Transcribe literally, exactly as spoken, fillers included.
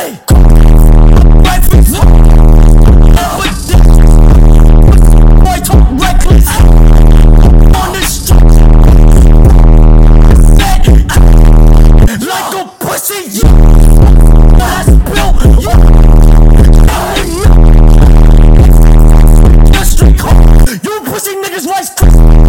Hey, life is but this boy talk reckless on the street. Fat like a pussy. You I spill you. The street, you pussy niggas like.